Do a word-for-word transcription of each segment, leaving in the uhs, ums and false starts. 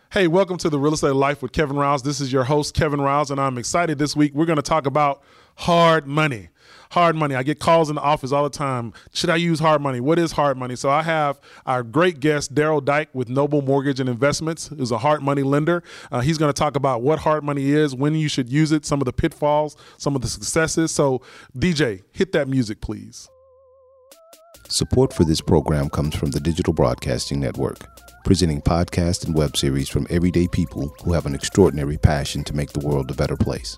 Hey, welcome to the Real Estate Life with Kevin Rouse. This is your host, Kevin Rouse, and I'm excited this week. We're going to talk about hard money. Hard money. I get calls in the office all the time. Should I use hard money? What is hard money? So I have our great guest, Daryl Dyke with Noble Mortgage and Investments, who's a hard money lender. Uh, he's going to talk about what hard money is, when you should use it, some of the pitfalls, some of the successes. So D J, hit that music, please. Support for this program comes from the Digital Broadcasting Network, presenting podcasts and web series from everyday people who have an extraordinary passion to make the world a better place.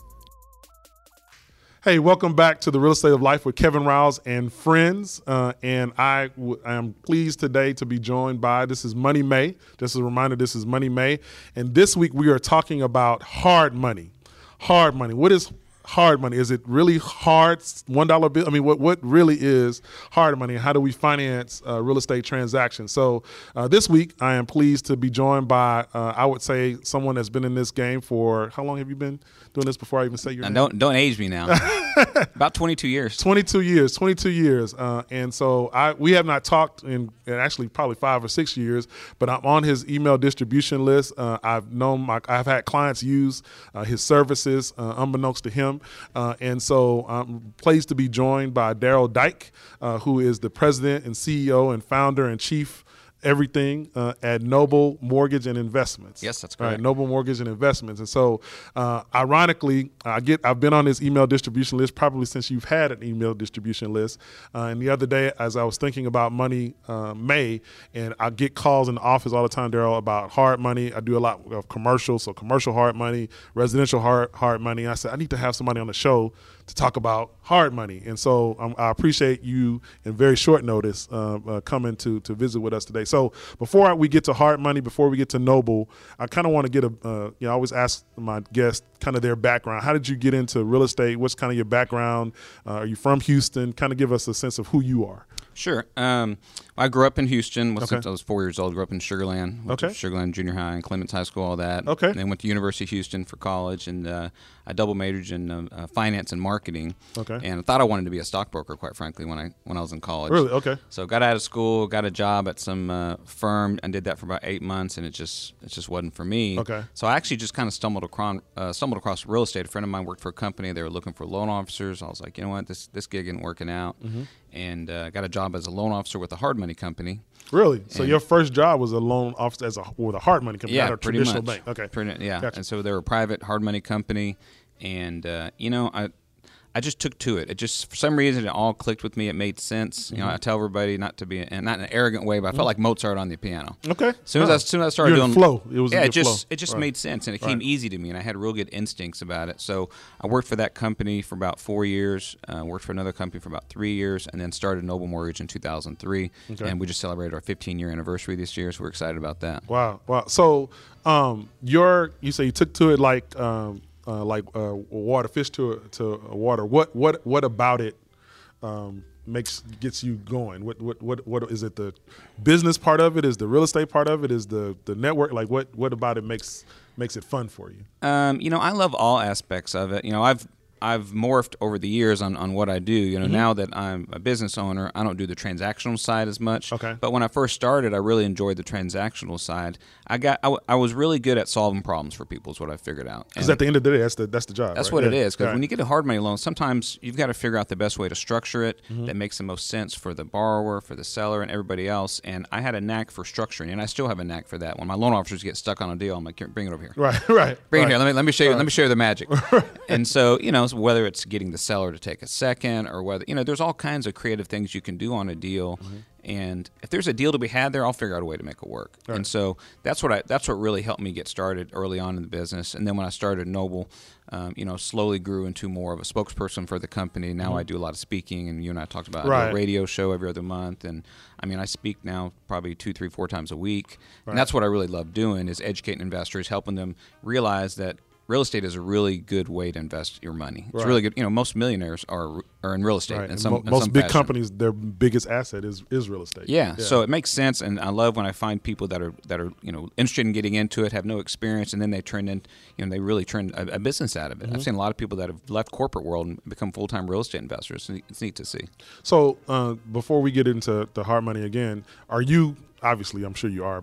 Hey, welcome back to the Real Estate of Life with Kevin Rouse and friends. Uh, and I, w- I am pleased today to be joined by, this is Money May. Just a reminder, this is Money May. And this week we are talking about hard money. Hard money. What is hard money? Is it really hard? one dollar bill? I mean, what, what really is hard money? How do we finance uh, real estate transactions? So uh, this week I am pleased to be joined by, uh, I would say, someone that's been in this game for, how long have you been doing this before I even say your now, name? Don't don't age me now. About twenty-two years. twenty-two years, twenty-two years. Uh, and so I we have not talked in, in actually probably five or six years, but I'm on his email distribution list. Uh, I've known my, I've had clients use uh, his services uh, unbeknownst to him. Uh, and so I'm pleased to be joined by Daryl Dyke, uh, who is the president and C E O and founder and chief everything uh, at Noble Mortgage and Investments. Yes, that's All correct. right, Noble Mortgage and Investments. And so, uh, ironically, I get I've been on this email distribution list probably since you've had an email distribution list. Uh, and the other day, as I was thinking about Money uh, May, and I get calls in the office all the time, Daryl, about hard money. I do a lot of commercial, so commercial hard money, residential hard hard money. And I said I need to have somebody on the show to talk about hard money. And so um, I appreciate you in very short notice uh, uh, coming to to visit with us today. So before we get to hard money, before we get to Noble, I kind of want to get a, uh, you know, I always ask my guests kind of their background. How did you get into real estate? What's kind of your background? Uh, are you from Houston? Kind of give us a sense of who you are. Sure. Um, I grew up in Houston well, Okay. since I was four years old. Grew up in Sugar Land. Went Okay. to Sugar Land Junior High and Clements High School, all that. Okay. And then went to University of Houston for college, and uh, I double majored in uh, uh, finance and marketing. Okay. And I thought I wanted to be a stockbroker, quite frankly, when I when I was in college. Really? Okay. So got out of school, got a job at some uh, firm, and did that for about eight months, and it just it just wasn't for me. Okay. So I actually just kind of stumbled across uh, stumbled across real estate. A friend of mine worked for a company. They were looking for loan officers. I was like, you know what, this this gig isn't working out, Mm-hmm. and uh, got a job as a loan officer with a hard money company. Really? So And- your first job was a loan officer as a with a hard money company, Yeah, not a pretty traditional much. bank. Okay. Pretty, yeah. Gotcha. And so they were a private hard money company, and uh, you know, I I just took to it. It just for some reason it all clicked with me. It made sense. You know, I tell everybody not to be, and not in an arrogant way, but I felt like Mozart on the piano. Okay. As soon as, I, as soon as I started You're in doing flow. It was a yeah, good it just flow. it just Right. made sense, and it came Right. easy to me, and I had real good instincts about it. So I worked for that company for about four years. Uh, worked for another company for about three years, and then started Noble Mortgage in two thousand three. Okay. And we just celebrated our fifteen year anniversary this year, so we're excited about that. Wow. Wow. So um, your you say you took to it like um, uh, like uh, water, fish to to water. What what what about it um, makes gets you going? What what what what is it? The business part of it? Is the real estate part of it? Is the the network? Like what what about it makes makes it fun for you? Um, you know, I love all aspects of it. You know, I've I've morphed over the years on, on what I do. You know, Mm-hmm. now that I'm a business owner, I don't do the transactional side as much. Okay. But when I first started, I really enjoyed the transactional side. I got I, w- I was really good at solving problems for people is what I figured out. Because And at the end of the day, that's the that's the job. that's right? what it Yeah. is. Because Right. when you get a hard money loan, sometimes you've got to figure out the best way to structure it Mm-hmm. that makes the most sense for the borrower, for the seller, and everybody else. And I had a knack for structuring, and I still have a knack for that. When my loan officers get stuck on a deal, I'm like, "Here, bring it over here. right right Bring right. it here. Let me let me show you. Let me show you the magic. And so you know, so whether it's getting the seller to take a second, or whether you know, there's all kinds of creative things you can do on a deal. Mm-hmm. And if there's a deal to be had there, I'll figure out a way to make it work. Right. And so that's what I that's what really helped me get started early on in the business. And then when I started Noble, um, you know, slowly grew into more of a spokesperson for the company. Now I do a lot of speaking, and you and I talked about I do Mm-hmm. Right. a radio show every other month. And I mean, I speak now probably two, three, four times a week. Right. And that's what I really love doing is educating investors, helping them realize that real estate is a really good way to invest your money. It's Right. really good. You know, most millionaires are are in real estate. Right. In And some, mo- in most some big fashion. companies, their biggest asset is is real estate. Yeah, so it makes sense, and I love when I find people that are that are you know interested in getting into it, have no experience, and then they turn in, you know, they really turn a, a business out of it. Mm-hmm. I've seen a lot of people that have left corporate world and become full time real estate investors. It's neat to see. So uh, before we get into the hard money again, are you obviously? I'm sure you are, but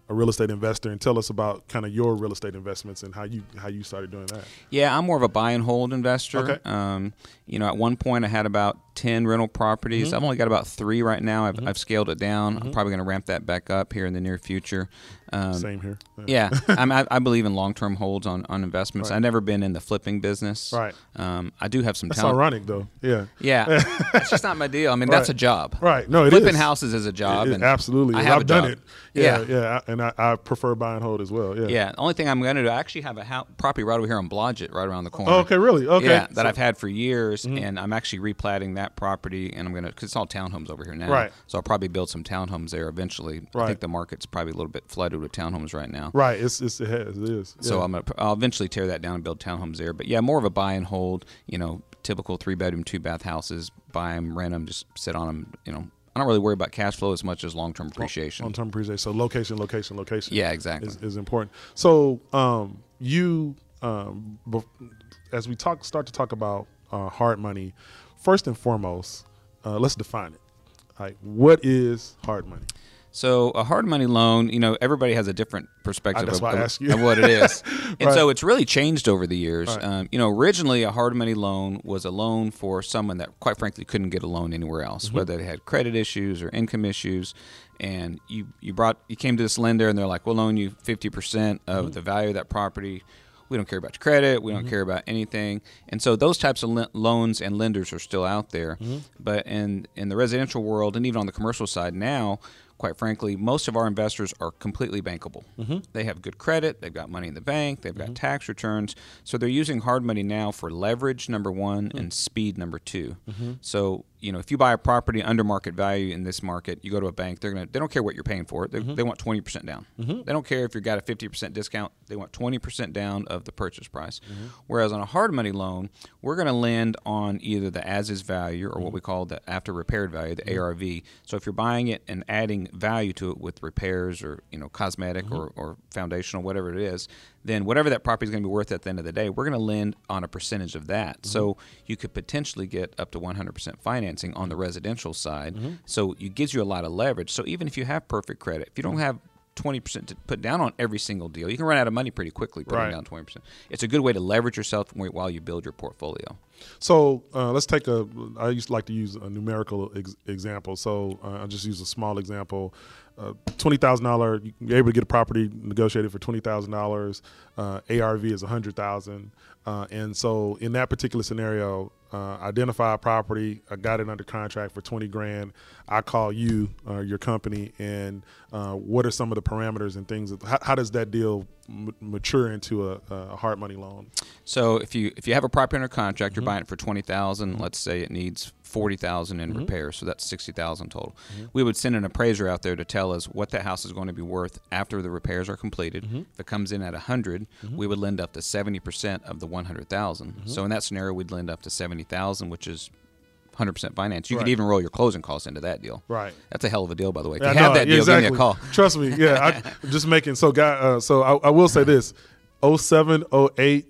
a real estate investor, and tell us about kind of your real estate investments and how you how you started doing that. Yeah, I'm more of a buy and hold investor. Okay. Um, you know, at one point I had about ten rental properties. Mm-hmm. I've only got about three right now. I've, Mm-hmm. I've scaled it down. Mm-hmm. I'm probably going to ramp that back up here in the near future. Um, Same here. Yeah, I'm, I, I believe in long-term holds on, on investments. Right. I've never been in the flipping business. Right. Um, I do have some That's talent. ironic, though. Yeah. Yeah, it's just not my deal. I mean, that's a Right. job. Right. No, it Flipping is. houses is a job. It- it- and absolutely. I And have I've a done job. it. Yeah, Yeah. yeah. And I, I prefer buy and hold as well. Yeah. Yeah, the only thing I'm going to do, I actually have a house, property right over here on Blodgett, right around the corner. Oh, okay, really? Okay. Yeah, that So- I've had for years, Mhm. and I'm actually replatting that property, and I'm going to, because it's all townhomes over here now. Right. So I'll probably build some townhomes there eventually. I Right. think the market's probably a little bit flooded with townhomes right now. Right. It's, it's it, has, it is. So Yeah. I'm gonna, I'll eventually tear that down and build townhomes there. But yeah, more of a buy and hold. You know, typical three bedroom, two bath houses. Buy them, rent them, just sit on them. You know, I don't really worry about cash flow as much as long term appreciation. Long term appreciation. So location, location, location. Yeah, exactly. Is, is important. So um, you, um, bef- as we talk, start to talk about uh, hard money, first and foremost, uh, let's define it. Like, what is hard money? So a hard money loan, you know, everybody has a different perspective That's of, why I of- asked you. of what it is. And Right. so it's really changed over the years. Right. Um, you know, originally a hard money loan was a loan for someone that quite frankly couldn't get a loan anywhere else, Mm-hmm. whether they had credit issues or income issues. And you, you brought you came to this lender and they're like, we'll loan you fifty percent of Mm-hmm. the value of that property. We don't care about your credit. We don't Mm-hmm. care about anything. And so those types of le- loans and lenders are still out there. Mm-hmm. But in, in the residential world and even on the commercial side now, quite frankly, most of our investors are completely bankable. Mm-hmm. They have good credit. They've got money in the bank. They've got tax returns. So they're using hard money now for leverage, number one, and speed, number two. So, you know, if you buy a property under market value in this market, you go to a bank, they're gonna they don't care what you're paying for it. They, they want twenty percent down. They don't care if you've got a fifty percent discount. They want twenty percent down of the purchase price. Whereas on a hard money loan, we're going to lend on either the as-is value or what we call the after repaired value, the A R V. So if you're buying it and adding value to it with repairs or, you know, cosmetic or, or foundational, whatever it is, then whatever that property is going to be worth at the end of the day, we're going to lend on a percentage of that. Mm-hmm. So you could potentially get up to one hundred percent financing on the residential side. Mm-hmm. So it gives you a lot of leverage. So even if you have perfect credit, if you don't have twenty percent to put down on every single deal, you can run out of money pretty quickly putting Right. down twenty percent. It's a good way to leverage yourself while you build your portfolio. So uh, let's take a. I used to like to use a numerical ex- example. So uh, I'll just use a small example. Uh, twenty thousand dollars. You're able to get a property negotiated for twenty thousand dollars. Uh, A R V is a hundred thousand. Uh, and so in that particular scenario, uh, identify a property. I got it under contract for twenty grand. I call you, uh, your company, and uh, what are some of the parameters and things? That, how, how does that deal m- mature into a, a hard money loan? So if you if you have a property under contract, you're buying it for twenty thousand. Mm-hmm. Let's say it needs forty thousand in mm-hmm. repairs, so that's sixty thousand total. Mm-hmm. We would send an appraiser out there to tell us what that house is going to be worth after the repairs are completed. Mm-hmm. If it comes in at a hundred, mm-hmm. we would lend up to seventy percent of the one hundred thousand. Mm-hmm. So in that scenario, we'd lend up to seventy thousand, which is one hundred percent finance. You right. could even roll your closing costs into that deal. Right. That's a hell of a deal, by the way. If Yeah, you have no, that deal, exactly. give me a call. Trust me. Yeah, I, I'm just making so guy. Uh, so I, I will say this: oh seven, oh eight,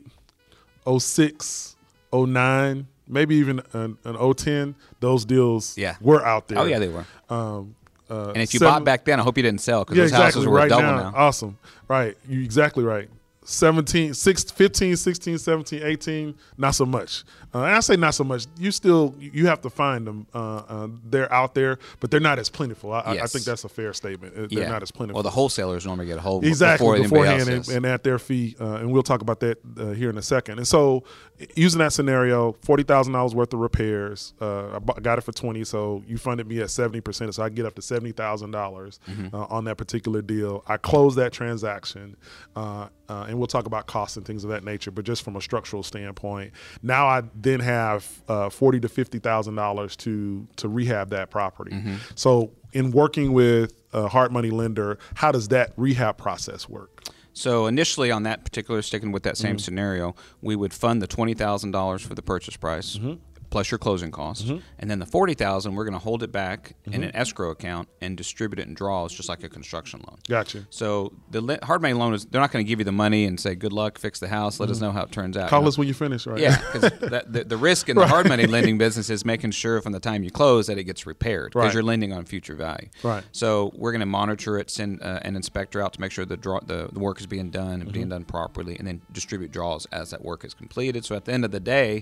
oh six, oh nine, maybe even an, an oh ten. Those deals yeah. were out there. Oh yeah, they were. Um, uh, and if you seven, bought back then, I hope you didn't sell because yeah, those exactly, houses are worth right double now. now. Awesome. Right. You exactly right. seventeen, six, fifteen, sixteen, seventeen, eighteen, not so much. Uh, and I say not so much. You still, you have to find them. Uh, uh, they're out there, but they're not as plentiful. I, yes. I think that's a fair statement. They're yeah. not as plentiful. Well, the wholesalers normally get a hold exactly before beforehand anybody and, else does. and at their fee. Uh, and we'll talk about that uh, here in a second. And so using that scenario, forty thousand dollars worth of repairs, uh, I b- got it for twenty. So you funded me at seventy percent. So I get up to seventy thousand dollars mm-hmm. uh, on that particular deal. I close that transaction. Uh, uh, and we'll talk about costs and things of that nature, but just from a structural standpoint, now I then have uh, forty to fifty thousand dollars to to rehab that property. Mm-hmm. So, in working with a hard money lender, how does that rehab process work? So initially on that particular, sticking with that same mm-hmm. scenario, we would fund the twenty thousand dollars for the purchase price. Mm-hmm. plus your closing costs, mm-hmm. and then the forty thousand we're going to hold it back mm-hmm. in an escrow account and distribute it in draws, just like a construction loan. Gotcha. So the hard money loan is they're not going to give you the money and say good luck, fix the house, let mm-hmm. us know how it turns out. Call no. us when you finish, right? Yeah, because the, the risk in the right. hard money lending business is making sure from the time you close that it gets repaired, because right. you're lending on future value. Right. So we're going to monitor it, send uh, an inspector out to make sure the draw the, the work is being done and mm-hmm. being done properly, and then distribute draws as that work is completed. So at the end of the day,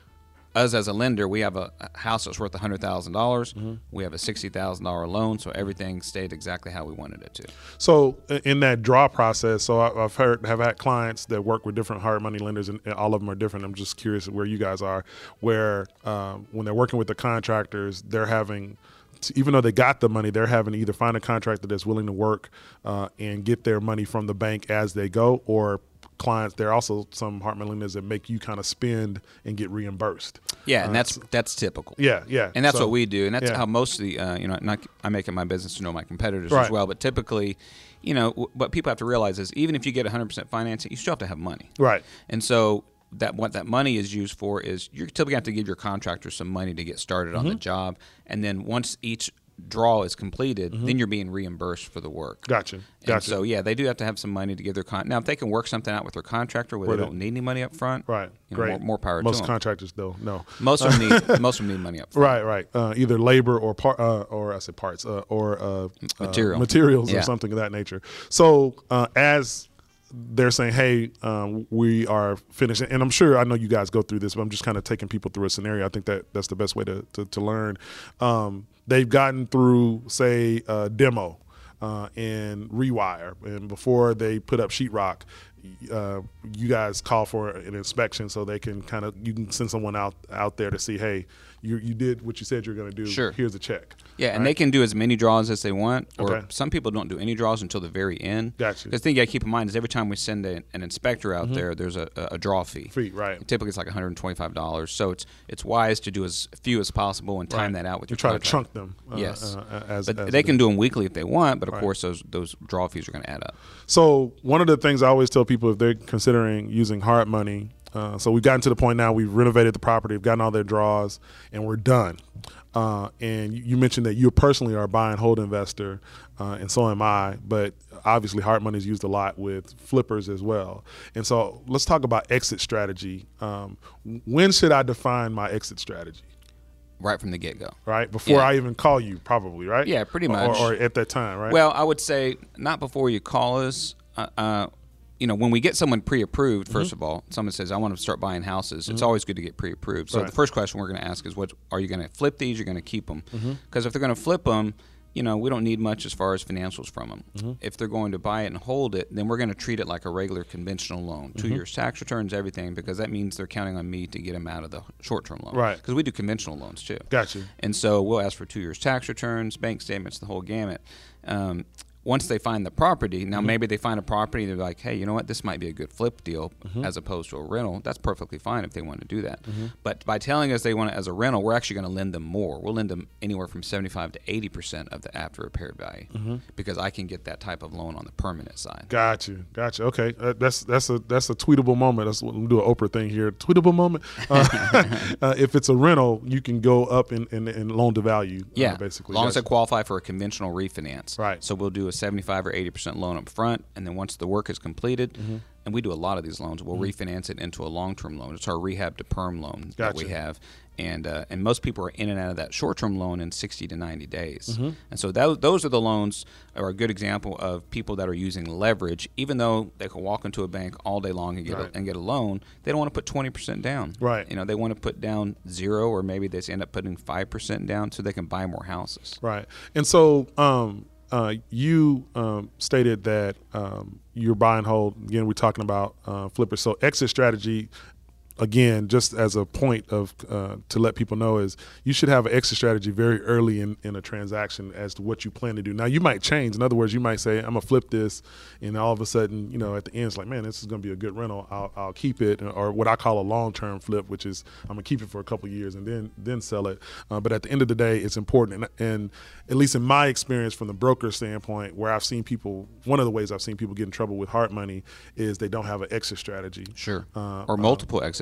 us as a lender, we have a, a house that's worth one hundred thousand dollars. Mm-hmm. We have a sixty thousand dollars loan, so everything stayed exactly how we wanted it to. So in that draw process, so I've heard, have had clients that work with different hard money lenders, and all of them are different. I'm just curious where you guys are, where um, when they're working with the contractors, they're having, to, even though they got the money, they're having to either find a contractor that's willing to work uh, and get their money from the bank as they go, or clients, there are also some hard money lenders that make you kind of spend and get reimbursed. Yeah, and uh, that's that's typical. Yeah, yeah. And that's so, what we do, and that's yeah. how most of the, uh, you know, not, I make it my business to know my competitors right. as well, but typically, you know, w- what people have to realize is even if you get one hundred percent financing, you still have to have money. Right. And so that what that money is used for is you're typically have to give your contractor some money to get started mm-hmm. on the job, and then once each draw is completed, mm-hmm. then you're being reimbursed for the work. Gotcha. Gotcha. And so yeah, they do have to have some money to give their con. Now, if they can work something out with their contractor where, where they don't need any money up front, right? You know, Great. More, more power most to them. Most contractors, though, no. Most of them need most of them need money up front. Right, right. Uh, either labor or part, uh, or I said parts, uh, or uh, Material. uh, materials, yeah. or something of that nature. So uh, as they're saying, hey, um, we are finished. And I'm sure, I know you guys go through this, but I'm just kind of taking people through a scenario. I think that that's the best way to, to, to learn. Um, they've gotten through, say, a demo uh, and rewire. And before they put up sheetrock, uh, you guys call for an inspection so they can kind of, you can send someone out, out there to see, hey, you you did what you said you're going to do. Sure. Here's a check. Yeah, and right? they can do as many draws as they want, or okay. some people don't do any draws until the very end. Gotcha. Because the thing you got to keep in mind is every time we send a, an inspector out mm-hmm. there, there's a, a draw fee. Fee, right. Typically it's like one hundred twenty-five dollars. So it's it's wise to do as few as possible and time right. that out with you your try contract. to chunk them. Uh, yes. Uh, as, but as they can do them weekly if they want, but of right. course those those draw fees are going to add up. So one of the things I always tell people if they're considering using hard money, uh, so we've gotten to the point now we've renovated the property, we've gotten all their draws, and we're done. Uh, and you mentioned that you personally are a buy and hold investor, uh, and so am I, but obviously hard money is used a lot with flippers as well. And so let's talk about exit strategy. Um, when should I define my exit strategy? Right from the get-go. Right? Before yeah. I even call you, probably, right? Yeah, pretty much. Or, or at that time, right? Well, I would say not before you call us. Uh, uh, you know, when we get someone pre-approved, first mm-hmm. of all, someone says, I want to start buying houses, mm-hmm. it's always good to get pre-approved. So right. the first question we're going to ask is, what are you going to flip these, or are you going to keep them? Because mm-hmm. if they're going to flip them, you know, we don't need much as far as financials from them. Mm-hmm. If they're going to buy it and hold it, then we're going to treat it like a regular conventional loan. Two mm-hmm. years tax returns, everything, because that means they're counting on me to get them out of the short-term loan. Right. Because we do conventional loans too. Gotcha. And so we'll ask for two years tax returns, bank statements, the whole gamut. Um, Once they find the property, now mm-hmm. maybe they find a property, they're like, hey, you know what, this might be a good flip deal mm-hmm. as opposed to a rental. That's perfectly fine if they want to do that. Mm-hmm. But by telling us they want it as a rental, we're actually going to lend them more. We'll lend them anywhere from seventy-five to eighty percent of the after repaired value mm-hmm. because I can get that type of loan on the permanent side. Gotcha, gotcha. Okay, uh, that's that's a that's a tweetable moment. That's what we'll do an Oprah thing here. Tweetable moment. Uh, uh, if it's a rental, you can go up in, in, in loan to value. Yeah, uh, basically. As long gotcha. as they qualify for a conventional refinance. Right. So we'll do a seventy-five or eighty percent loan up front, and then once the work is completed, mm-hmm. and we do a lot of these loans, we'll mm-hmm. refinance it into a long-term loan. It's our rehab to perm loan gotcha. that we have, and uh, and most people are in and out of that short-term loan in sixty to ninety days. Mm-hmm. And so that, those are the loans are a good example of people that are using leverage. Even though they can walk into a bank all day long and get right. a, and get a loan, they don't want to put twenty percent down. Right. You know, they want to put down zero, or maybe they end up putting five percent down so they can buy more houses. Right. And so um, uh, you um, stated that um, you're buy and hold. Again, we're talking about uh, flippers. So exit strategy, again, just as a point of uh, to let people know, is you should have an exit strategy very early in, in a transaction as to what you plan to do. Now, you might change. In other words, you might say, I'm going to flip this, and all of a sudden, you know, at the end, it's like, man, this is going to be a good rental. I'll, I'll keep it, or what I call a long-term flip, which is I'm going to keep it for a couple of years and then then sell it. Uh, but at the end of the day, it's important. And, and at least in my experience from the broker standpoint, where I've seen people, one of the ways I've seen people get in trouble with hard money is they don't have an exit strategy. Sure. Uh, or multiple uh, exit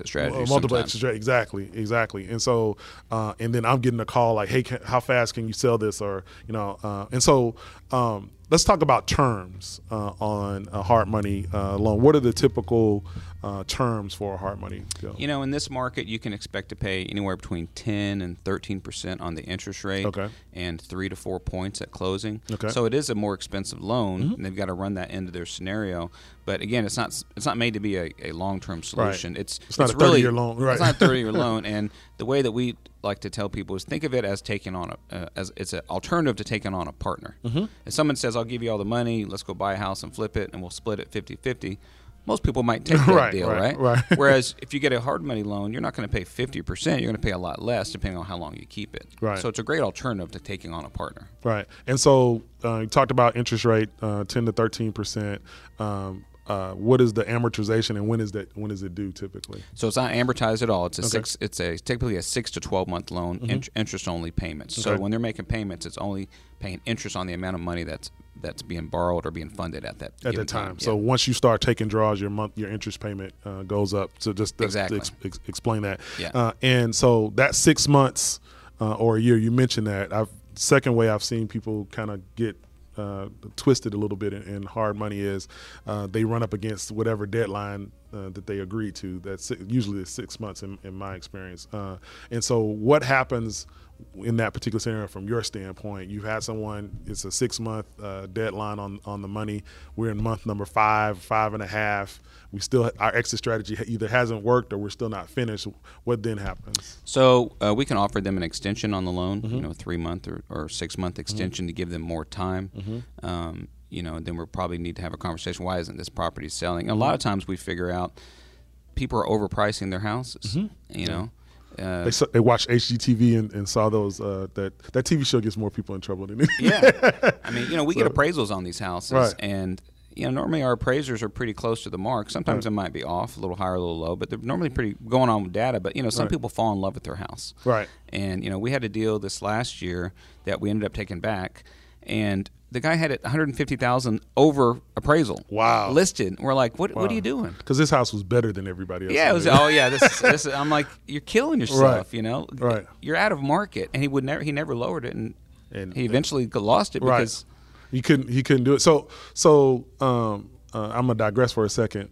strategies. Uh, multiple sometimes. exit strategies, exactly, exactly. And so, uh, and then I'm getting a call like, "Hey, can, how fast can you sell this?" Or you know, uh, and so um, let's talk about terms uh, on a hard money uh, loan. What are the typical uh, terms for a hard money deal? You know, in this market, you can expect to pay anywhere between ten and thirteen percent on the interest rate, Okay. and three to four points at closing. Okay. So it is a more expensive loan, Mm-hmm. and they've got to run that into their scenario. But again, it's not it's not made to be a, a long term solution. Right. It's It's not a really- thirty-year loan, right. It's not a thirty year loan, and the way that we like to tell people is think of it as taking on a uh, as it's an alternative to taking on a partner. Mm-hmm. If someone says, "I'll give you all the money, let's go buy a house and flip it, and we'll split it fifty-fifty," most people might take that Right, deal, right, right? right. Whereas if you get a hard money loan, you're not going to pay fifty percent. You're going to pay a lot less depending on how long you keep it. Right. So it's a great alternative to taking on a partner. Right. And so uh, you talked about interest rate, uh, ten to thirteen percent. Um, uh, what is the amortization, and when is that? When is it due typically? So it's not amortized at all. It's a Okay. six. It's a typically a six to twelve month loan, int- interest only payments. So Okay. when they're making payments, it's only paying interest on the amount of money that's that's being borrowed or being funded at that At given that time. Yeah. So once you start taking draws, your month, your interest payment uh, goes up. So just that's, Exactly. ex- ex- explain that. Yeah. Uh, and so that six months uh, or a year, you mentioned that. I've second way I've seen people kind of get uh, twisted a little bit in, in hard money is uh, they run up against whatever deadline uh, that they agreed to. That's usually six months in, in my experience. Uh, and so what happens in that particular scenario from your standpoint? You've had someone, it's a six month uh, deadline on, on the money. We're in month number five, five and a half. We still, our exit strategy either hasn't worked or we're still not finished. What then happens? So uh, we can offer them an extension on the loan, Mm-hmm. you know, three month or, or six month extension to give them more time. Mm-hmm. Um, you know, then we probably need to have a conversation. Why isn't this property selling? And a lot of times we figure out people are overpricing their houses. You know, uh, They, saw, they watched H G T V and, and saw those, uh, that, that T V show gets more people in trouble than it. yeah. I mean, you know, we So- get appraisals on these houses, Right. and you know, normally our appraisers are pretty close to the mark. Sometimes Right. it might be off, a little higher, a little low, but they're normally pretty going on with data. But you know, some Right. people fall in love with their house, Right. And you know, we had a deal this last year that we ended up taking back, and the guy had it one hundred fifty thousand over appraisal. Wow. Listed. We're like, what? What are you doing? Because this house was better than everybody else. Yeah, it was. Oh, yeah. This, is, this. Is, I'm like, you're killing yourself. Right. You know, Right. You're out of market, and he would never. He never lowered it, and, And- he eventually lost it Right. because. He couldn't. He couldn't do it. So, so um, uh, I'm gonna digress for a second.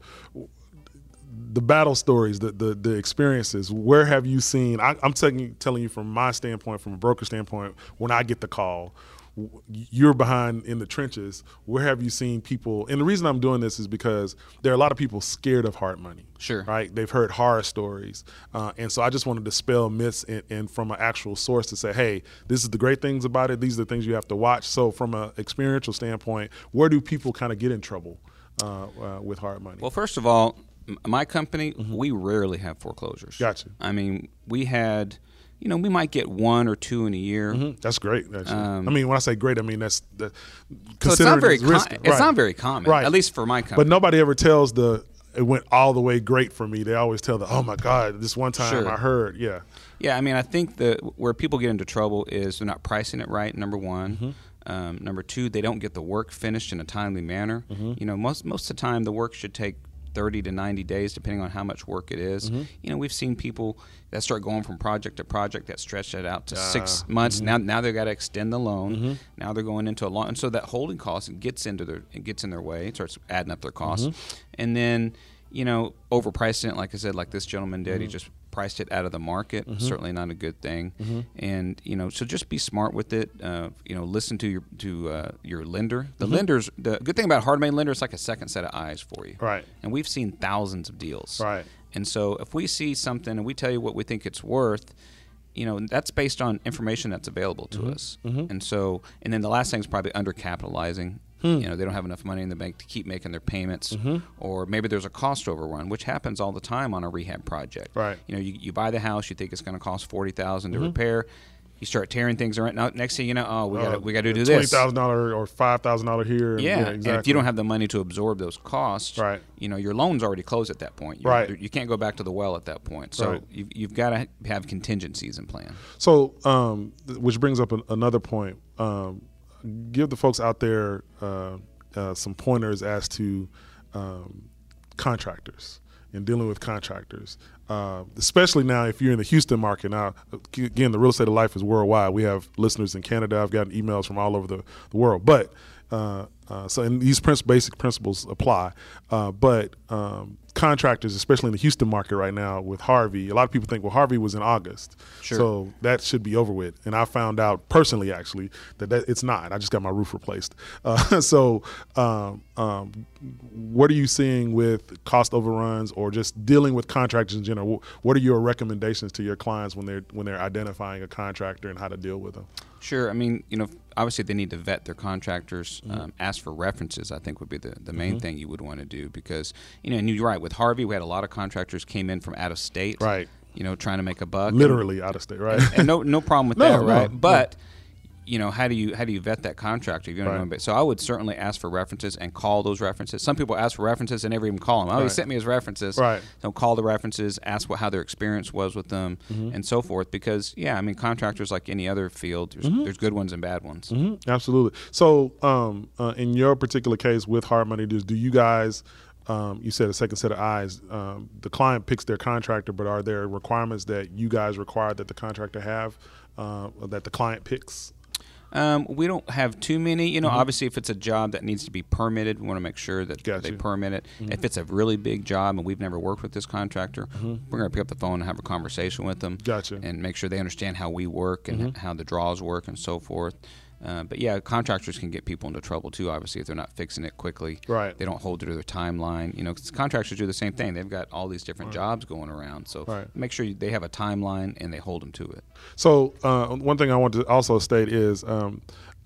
The battle stories, the the, the experiences. Where have you seen? I, I'm telling telling you from my standpoint, from a broker standpoint. When I get the call, w- you're behind in the trenches. Where have you seen people? And the reason I'm doing this is because there are a lot of people scared of hard money. Sure. Right. They've heard horror stories, uh, and so I just want to dispel myths and, and from an actual source to say, hey, this is the great things about it. These are the things you have to watch. So from an experiential standpoint, where do people kind of get in trouble uh, uh, with hard money? Well, first of all, m- my company, we rarely have foreclosures. Gotcha. I mean, we had, you know, we might get one or two in a year. Mhm. That's great. Actually. Um, I mean, when I say great, I mean that's that. So it's not very. Com- risky. It's Right. not very common, Right. at least for my company. But nobody ever tells the it went all the way great for me. They always tell the, oh my God, this one time Sure. I heard, yeah. Yeah, I mean, I think the where people get into trouble is they're not pricing it right. Number one. Mm-hmm. Um, number two, they don't get the work finished in a timely manner. Mm-hmm. You know, most most of the time, the work should take thirty to ninety days, depending on how much work it is. Mm-hmm. You know, we've seen people that start going from project to project that stretch it out to Ah, six months. Now, now they've got to extend the loan. Mm-hmm. Now they're going into a loan, and so that holding cost gets into their it gets in their way. It starts adding up their costs, Mm-hmm. and then you know, overpricing it, like I said, like this gentleman did. Mm-hmm. He just priced it out of the market. Certainly not a good thing. Mm-hmm. And you know, so just be smart with it. Uh, you know, listen to your to uh, your lender. The Mm-hmm. lenders. The good thing about hard money lender is like a second set of eyes for you. Right. And we've seen thousands of deals. Right. And so if we see something and we tell you what we think it's worth, you know, that's based on information that's available to Mm-hmm. us. And so, and then the last thing is probably undercapitalizing. Hmm. You know, they don't have enough money in the bank to keep making their payments, Mm-hmm. or maybe there's a cost overrun, which happens all the time on a rehab project. Right. You know, you, you buy the house, you think it's going to cost forty thousand Mm-hmm. to repair. You start tearing things around. Now, next thing you know, oh, we got to we got to do twenty this. thousand dollars or five thousand dollars here. And, Yeah, yeah, and exactly. if you don't have the money to absorb those costs, Right. you know, your loan's already closed at that point. You're, Right. You can't go back to the well at that point. So Right. you've, you've got to have contingencies in plan. So, um, th- which brings up an, another point. Um, give the folks out there uh, uh, some pointers as to um, contractors and dealing with contractors, uh, especially now if you're in the Houston market. Now, again, the Real Estate of Life is worldwide. We have listeners in Canada. I've gotten emails from all over the, the world. But uh, uh, so and these princ- basic principles apply. Uh, but um, contractors, especially in the Houston market right now with Harvey, a lot of people think, well, Harvey was in August. Sure. So that should be over with. And I found out personally, actually, that, that it's not. I just got my roof replaced. Uh, so um, um, what are you seeing with cost overruns or just dealing with contractors in general? What are your recommendations to your clients when they're when they're identifying a contractor and how to deal with them? Sure. I mean, you know, obviously they need to vet their contractors, Mm-hmm. um, ask for references, I think would be the, the main Mm-hmm. thing you would want to do because, you know, and you're right, with Harvey, we had a lot of contractors came in from out of state. Right. You know, trying to make a buck. Literally out of state, right? And, and no no problem with No, that, no, right? no. But, you know, how do you how do you vet that contractor? You know Right. what I mean? So I would certainly ask for references and call those references. Some people ask for references and never even call them. Oh, he Right. sent me his references. Right. So call the references, ask what how their experience was with them, Mm-hmm. and so forth. Because yeah, I mean, contractors like any other field, there's, Mm-hmm. there's good ones and bad ones. Mm-hmm. Absolutely. So, um, uh, in your particular case with Hard Money Dudes, do you guys, um, you said a second set of eyes, um, the client picks their contractor, but are there requirements that you guys require that the contractor have, uh, that the client picks? Um, we don't have too many. You know, obviously, if it's a job that needs to be permitted, we want to make sure that Gotcha. they permit it. If it's a really big job and we've never worked with this contractor, we're going to pick up the phone and have a conversation with them. Gotcha. And make sure they understand how we work and how the draws work and so forth. Uh, but yeah, contractors can get people into trouble too. Obviously, if they're not fixing it quickly, Right. They don't hold it to their timeline. You know, 'cause contractors do the same thing. They've got all these different jobs going around, so Right. make sure they have a timeline and they hold them to it. So, uh, one thing I want to also state is, um,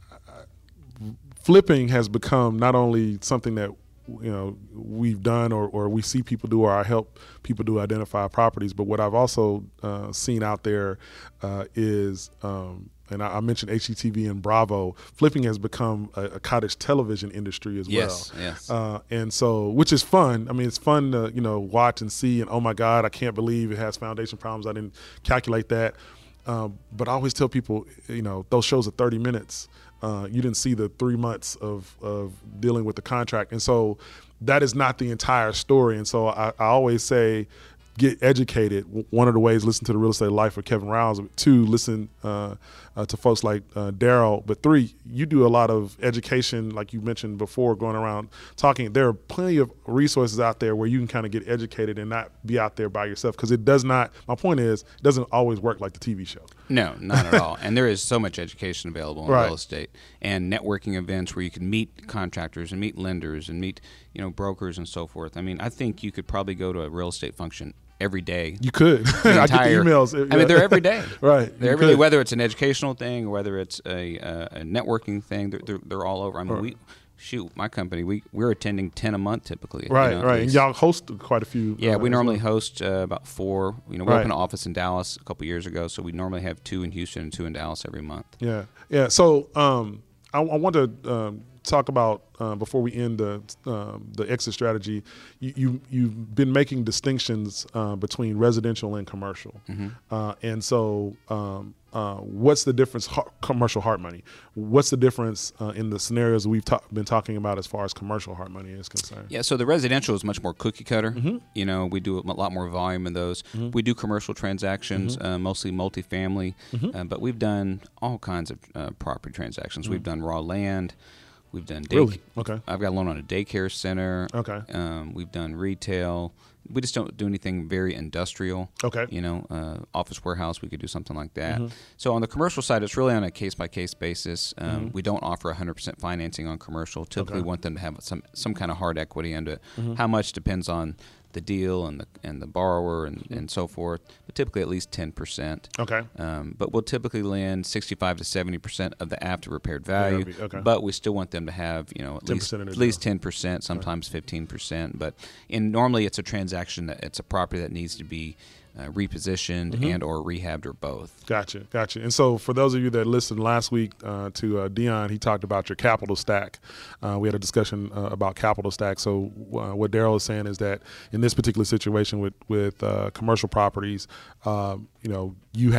flipping has become not only something that you know we've done or, or we see people do or I help people do identify properties, but what I've also uh, seen out there uh, is um, and I, I mentioned H G T V and Bravo. Flipping has become a, a cottage television industry as Yes, well. yes. Uh, and so, which is fun. I mean, it's fun to you know watch and see. And oh my God, I can't believe it has foundation problems. I didn't calculate that. Um, but I always tell people, you know, those shows are thirty minutes. Uh, you didn't see the three months of, of dealing with the contract. And so that is not the entire story. And so I, I always say, get educated. One of the ways, listen to the Real Estate Life with Kevin Rouse. Two, listen uh, uh, to folks like uh, Daryl. But three, you do a lot of education, like you mentioned before, going around talking. There are plenty of resources out there where you can kind of get educated and not be out there by yourself. Because it does not, my point is, it doesn't always work like the T V show. No, not at all. And there is so much education available in Right. real estate and networking events where you can meet contractors and meet lenders and meet, you know, brokers and so forth. I mean, I think you could probably go to a real estate function every day. You could. The I get the entire- every emails. I mean, they're every day. Right. They're You every day, could. whether it's an educational thing or whether it's a, uh, a networking thing. They're, they're, they're all over. I mean, Right. we shoot, my company, we, we're attending ten a month typically. you Right, know, at right. And least. y'all host quite a few. Yeah, uh, we as normally well. host uh, about four. You know, we Right. opened an office in Dallas a couple years ago, so we normally have two in Houston and two in Dallas every month. Yeah, yeah. So um, I, I want to um, talk about uh, before we end the um, the exit strategy. You, you you've been making distinctions uh, between residential and commercial, Mm-hmm. uh, and so um, uh, what's the difference? Har- commercial hard money. What's the difference uh, in the scenarios we've ta- been talking about as far as commercial hard money is concerned? Yeah, so the residential is much more cookie cutter. You know, we do a lot more volume in those. We do commercial transactions, uh, mostly multifamily, uh, but we've done all kinds of uh, property transactions. We've done raw land. We've done day- Really? Okay. I've got a loan on a daycare center. Okay. Um, we've done retail. We just don't do anything very industrial. Okay. You know, uh, office warehouse, we could do something like that. So on the commercial side, it's really on a case-by-case basis. Um, We don't offer one hundred percent financing on commercial. Typically Okay. want them to have some, some kind of hard equity into it. How much depends on the deal and the and the borrower and, and so forth, but typically at least ten percent. Okay. Um, but we'll typically lend sixty-five to seventy percent of the after repaired value. Yeah, okay. But we still want them to have, you know, at ten least percent in at their least deal. ten percent, sometimes fifteen percent. But in normally it's a transaction that it's a property that needs to be uh, repositioned Mm-hmm. and or rehabbed or both. Gotcha, gotcha. And so for those of you that listened last week uh, to uh, Dion, he talked about your capital stack. Uh, we had a discussion uh, about capital stack. So uh, what Daryl is saying is that in this particular situation with with uh, commercial properties, um, you know, you have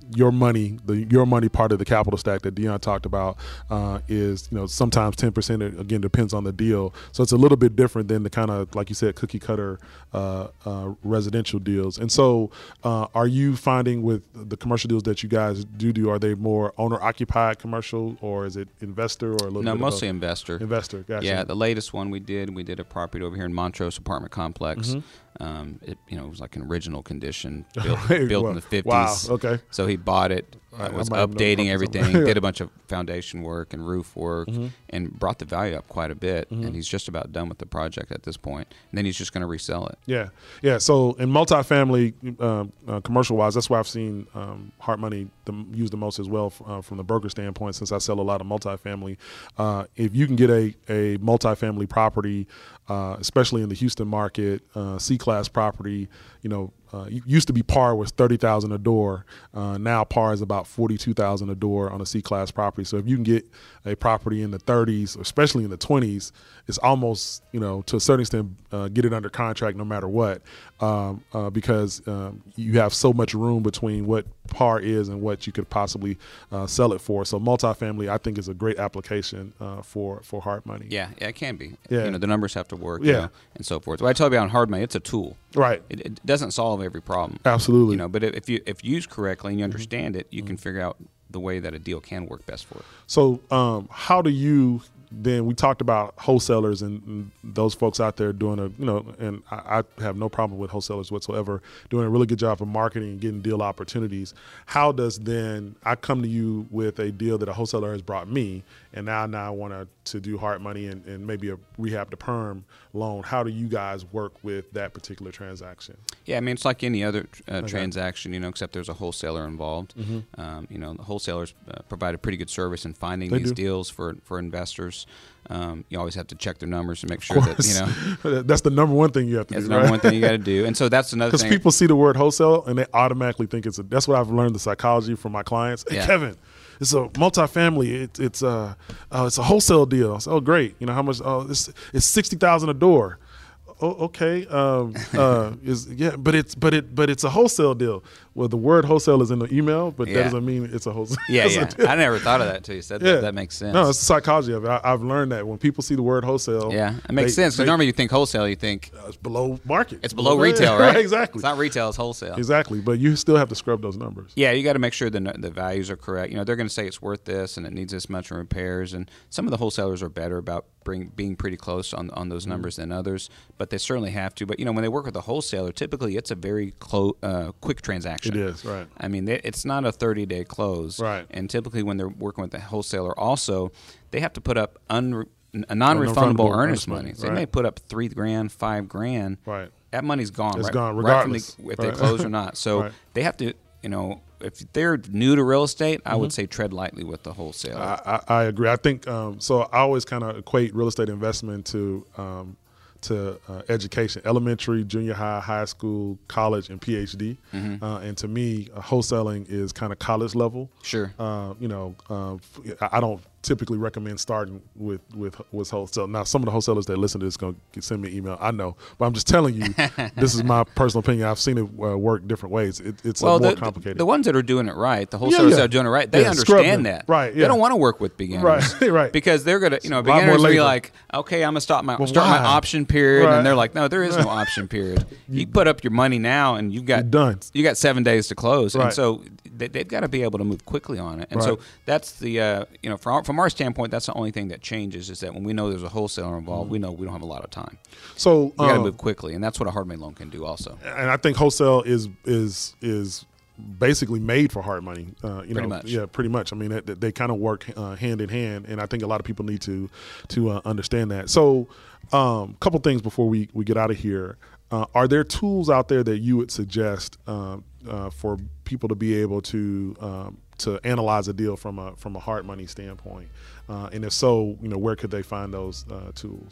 your money, the your money part of the capital stack that Dion talked about uh, is, you know, sometimes ten percent. Again, depends on the deal. So it's a little bit different than the kind of, like you said, cookie cutter uh, uh, residential deals. And so, uh, are you finding with the commercial deals that you guys do do, are they more owner occupied commercial, or is it investor, or a little? No, bit mostly of investor. Investor, gotcha. Yeah, the latest one we did, we did a property over here in Montrose apartment complex. Mm-hmm. Um, it, you know, it was like an original condition, built, Hey, built well, in the fifties. wow, okay. So he bought it, uh, I was might have known updating about everything, something. did a bunch of foundation work and roof work, Mm-hmm. and brought the value up quite a bit. Mm-hmm. And he's just about done with the project at this point. And then he's just going to resell it. Yeah, yeah. So in multifamily, uh, uh, commercial wise, that's why I've seen um, Hard Money the, use the most as well f- uh, from the broker standpoint. Since I sell a lot of multifamily, uh, if you can get a a multifamily property, uh, especially in the Houston market, uh, C-class property, you know, uh, it used to be par was thirty thousand a door. Uh, now par is about forty-two thousand a door on a C-class property. So if you can get a property in the thirties, especially in the twenties, it's almost, you know, to a certain extent, uh, get it under contract no matter what, um, uh, because um, you have so much room between what par is and what you could possibly uh, sell it for. So multifamily, I think, is a great application uh, for for Hard Money. Yeah, yeah, it can be. Yeah. You know, the numbers have to work, Yeah. you know, and so forth. What I told you on Hard Money, it's a tool. Right. It, it doesn't solve every problem. Absolutely. You know, but if you if used correctly and you understand it, you can figure out the way that a deal can work best for it. So um, how do you then, we talked about wholesalers and, and those folks out there doing a, you know, and I, I have no problem with wholesalers whatsoever, doing a really good job of marketing and getting deal opportunities. How does then, I come to you with a deal that a wholesaler has brought me, and now, now I want to to do Hard Money and, and maybe a rehab to perm loan. How do you guys work with that particular transaction? Yeah, I mean, it's like any other uh, Okay. transaction, you know, except there's a wholesaler involved. Mm-hmm. Um, you know, the wholesalers uh, provide a pretty good service in finding They these do. deals for, for investors. Um, you always have to check their numbers to make sure that, you know, That's the number one thing you have to that's do, the number right? one thing you got to do. And so that's another Because thing. people see the word wholesale and they automatically think it's a, that's what I've learned the psychology from my clients. Hey, Yeah. Kevin, it's a multifamily. It, it's a uh, it's a wholesale deal. I said, oh, great. You know how much? Oh, it's it's sixty thousand a door. Oh, okay. Um, uh, is yeah, but it's but it but it's a wholesale deal. Well, the word wholesale is in the email, but that Yeah. doesn't mean it's a wholesale. yeah, it's a yeah. deal. I never thought of that until you said Yeah. that. That makes sense. No, it's the psychology of it. I, I've learned that when people see the word wholesale, yeah, it makes they- sense. Because they- normally you think wholesale, you think uh, it's below market. it's below retail, right? Exactly. It's not retail, it's wholesale. Exactly. But you still have to scrub those numbers. Yeah, you got to make sure the the values are correct. You know, they're going to say it's worth this and it needs this much in repairs. And some of the wholesalers are better about bring, being pretty close on on those numbers than others, but they certainly have to. But you know, when they work with a wholesaler, typically it's a very close, uh, quick transaction. It is, right. I mean, they, it's not a thirty-day close. Right. And typically, when they're working with the wholesaler, also they have to put up un, a non-refundable Non-refundable earnest earnest money. money, So they right. may put up three grand, five grand. Right. That money's gone. It's right, gone right from regardless. the, if Right. they close or not. So Right. they have to, you know, if they're new to real estate, I Mm-hmm. would say tread lightly with the wholesaler. I, I, I agree. I think um, so. I always kind of equate real estate investment to um, to uh, education: elementary, junior high, high school, college, and P H D. Mm-hmm. Uh, and to me, uh, wholesaling is kind of college level. Sure. Uh, you know, uh, f- I I don't typically recommend starting with with with wholesale. Now, some of the wholesalers that listen to this going to send me an email. I know, but I'm just telling you, this is my personal opinion. I've seen it uh, work different ways. It, it's well, uh, more the, complicated. the ones that are doing it right, the wholesalers yeah. that are doing it right, they Yeah, scrub understand them. that. Right, They yeah. don't want to work with beginners. Right, right. Because they're gonna, you know, It's a lot more beginners will be labor. like, okay, I'm gonna start my Well, start my why? option period, Right. and they're like, no, there is no option period. You put up your money now, and you've got You're done. You got seven days to close, and Right. so they, they've got to be able to move quickly on it. And Right. so that's the, uh, you know, from our, from our standpoint, that's the only thing that changes is that when we know there's a wholesaler involved, we know we don't have a lot of time. So We got to um, move quickly, and that's what a hard money loan can do, also. and I think wholesale is is is basically made for hard money. Uh, you Pretty know, much. yeah, pretty much. I mean, they, they kind of work uh, hand in hand, and I think a lot of people need to to uh, understand that. So, a um, couple things before we we get out of here. Uh, are there tools out there that you would suggest um, uh, for people to be able to um, to analyze a deal from a from a hard money standpoint? Uh, and if so, you know, where could they find those uh, tools?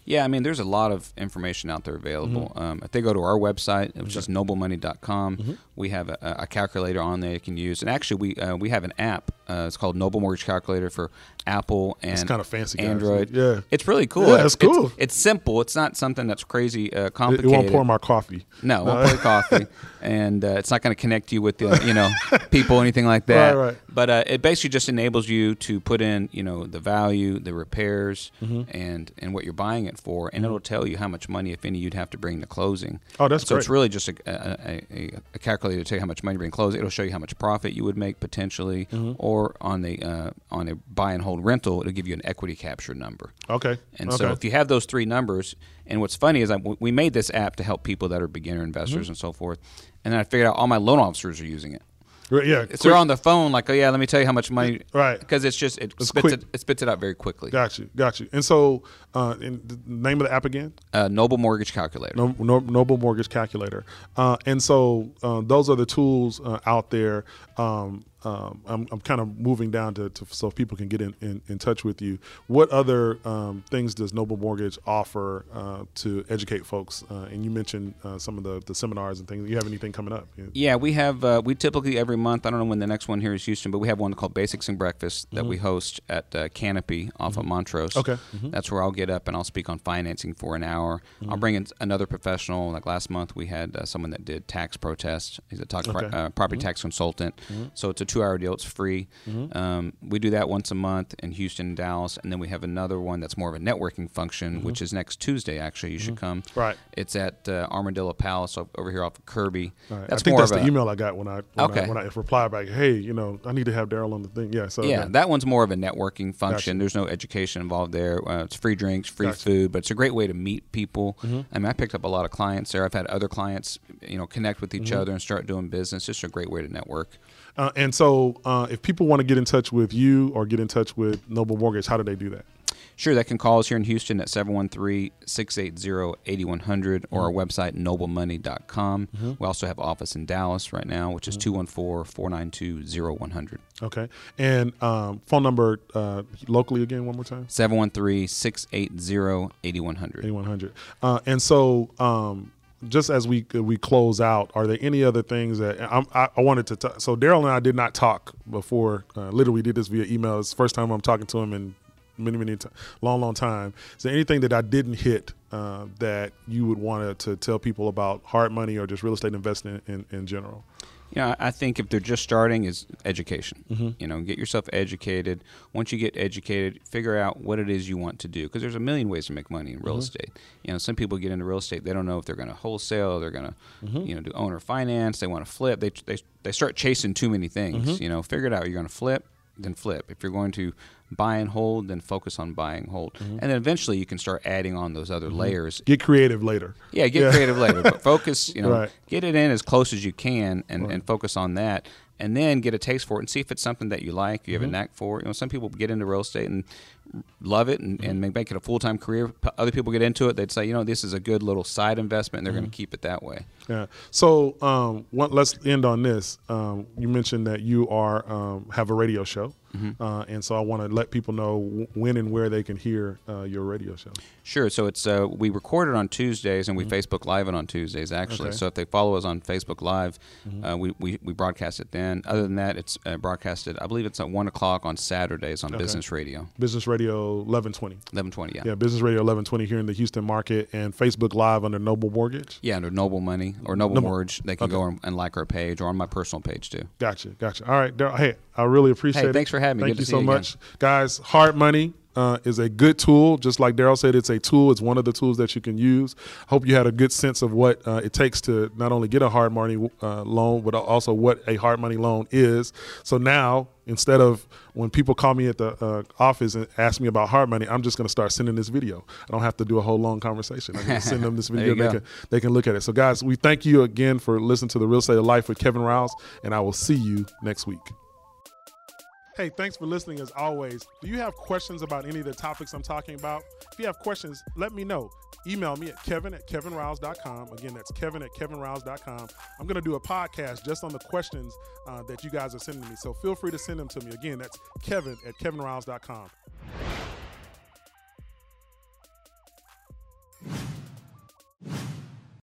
Yeah, I mean, there's a lot of information out there available. Mm-hmm. Um, if they go to our website, which okay. is noble money dot com, mm-hmm. we have a, a calculator on there you can use. And actually, we uh, we have an app. Uh, it's called Noble Mortgage Calculator for Apple and it's kind of fancy, Android. Guys. Yeah, it's really cool. Yeah, it's cool. It's, it's simple. It's not something that's crazy uh, complicated. It, it won't pour my coffee. No, it won't pour your coffee, and uh, it's not going to connect you with the you know people or anything like that. Right, right. But uh, it basically just enables you to put in you know the value, the repairs, mm-hmm. and and what you're buying it for, and it'll tell you how much money, if any, you'd have to bring to closing. Oh, that's so great. it's really just a, a, a, a calculator to tell you how much money you bring to closing. It'll show you how much profit you would make potentially, mm-hmm. or on the uh, on a buy and hold rental, it'll give you an equity capture number. Okay. And okay. so if you have those three numbers, and what's funny is I, we made this app to help people that are beginner investors mm-hmm. and so forth, and then I figured out all my loan officers are using it. Yeah, so they're on the phone like, oh yeah, let me tell you how much money, right? Because it's just it it's spits quick. it, it spits it out very quickly. Got you, got you. And so, uh, in the name of the app again? Uh, Noble Mortgage Calculator. No, no, Noble Mortgage Calculator. Uh, and so uh, those are the tools uh, out there. Um, um, I'm, I'm kind of moving down to, to so people can get in, in, in touch with you. What other um, things does Noble Mortgage offer uh, to educate folks? Uh, and you mentioned uh, some of the, the seminars and things. You have anything coming up? Yeah, we have. Uh, we typically every month. I don't know when the next one here is Houston, but we have one called Basics and Breakfast that mm-hmm. we host at uh, Canopy off mm-hmm. of Montrose. Okay, mm-hmm. that's where I'll get up and I'll speak on financing for an hour. Mm-hmm. I'll bring in another professional. Like last month, we had uh, someone that did tax protests. He's a tax, okay. uh, property mm-hmm. tax consultant. Mm-hmm. So it's a two-hour deal. It's free. Mm-hmm. Um, we do that once a month in Houston and Dallas, and then we have another one that's more of a networking function, mm-hmm. which is next Tuesday. Actually, you mm-hmm. should come. Right. It's at uh, Armadillo Palace over here off of Kirby. Right. That's I think more that's of the a, email I got when I when okay. I, when I replied back. Hey, you know, I need to have Daryl on the thing. Yeah. So yeah, that, that one's more of a networking function. Gotcha. There's no education involved there. Uh, it's free drinks, free Gotcha. food, but it's a great way to meet people. Mm-hmm. I mean, I picked up a lot of clients there. I've had other clients, you know, connect with each mm-hmm. other and start doing business. It's just a great way to network. Uh, and so, uh, if people want to get in touch with you or get in touch with Noble Mortgage, how do they do that? Sure, they can call us here in Houston at seven one three, six eight zero, eight one zero zero or our website, noble money dot com. Mm-hmm. We also have an office in Dallas right now, which is two one four, four nine two, zero one zero zero. Okay. And um, phone number uh, locally again one more time? seven one three, six eight zero, eight one zero zero. eight one zero zero. Uh, and so... Um, just as we we close out, are there any other things that I'm, I, I wanted to talk? So Daryl and I did not talk before. Uh, literally, we did this via email. It's the first time I'm talking to him in many, many, t- long, long time. Is there anything that I didn't hit uh, that you would want to tell people about hard money or just real estate investing in, in general? You know, I think if they're just starting, is education. Mm-hmm. You know, get yourself educated. Once you get educated, figure out what it is you want to do, because there's a million ways to make money in real mm-hmm. estate. You know, some people get into real estate, they don't know if they're going to wholesale, they're going to, mm-hmm. you know, do owner finance, they want to flip. They they they start chasing too many things. Mm-hmm. You know, figure it out. You're going to flip, then flip. If you're going to buy and hold, then focus on buy and hold. Mm-hmm. And then eventually you can start adding on those other mm-hmm. layers. Get creative later. Yeah, get yeah. creative later. But focus, you know, right. get it in as close as you can and, right. and focus on that. And then get a taste for it and see if it's something that you like, you have mm-hmm. a knack for. You know, some people get into real estate and love it and, mm-hmm. and make it a full-time career. Other people get into it, they'd say, you know, this is a good little side investment, and they're mm-hmm. going to keep it that way. Yeah. So um, one, let's end on this. Um, you mentioned that you are um, have a radio show. Mm-hmm. Uh, and so I want to let people know w- when and where they can hear uh, your radio show. Sure. So it's uh, we record it on Tuesdays and we mm-hmm. Facebook Live it on Tuesdays, actually. Okay. So if they follow us on Facebook Live, mm-hmm. uh, we, we, we broadcast it then. Other than that, it's uh, broadcasted, I believe it's at one o'clock on Saturdays on okay. Business Radio. Business Radio eleven twenty. eleven twenty, yeah. Yeah, Business Radio eleven twenty here in the Houston market, and Facebook Live under Noble Mortgage. Yeah, under Noble Money or Noble, Noble. Mortgage. They can okay. go and, and like our page or on my personal page, too. Gotcha, gotcha. All right, Daryl. Hey, I really appreciate hey, it. Thanks for having me. Thank Good you to see so you much. Again. Guys, hard money uh, is a good tool. Just like Daryl said, it's a tool. It's one of the tools that you can use. Hope you had a good sense of what uh, it takes to not only get a hard money uh, loan, but also what a hard money loan is. So now, instead of when people call me at the uh, office and ask me about hard money, I'm just going to start sending this video. I don't have to do a whole long conversation. I can send them this video. They can, they can look at it. So, guys, we thank you again for listening to The Real Estate of Life with Kevin Rouse, and I will see you next week. Hey, thanks for listening as always. Do you have questions about any of the topics I'm talking about? If you have questions, let me know. Email me at kevin at kevin rouse dot com. Again, that's kevin at kevin rouse dot com. I'm going to do a podcast just on the questions uh, that you guys are sending me. So feel free to send them to me. Again, that's kevin at kevin rouse dot com.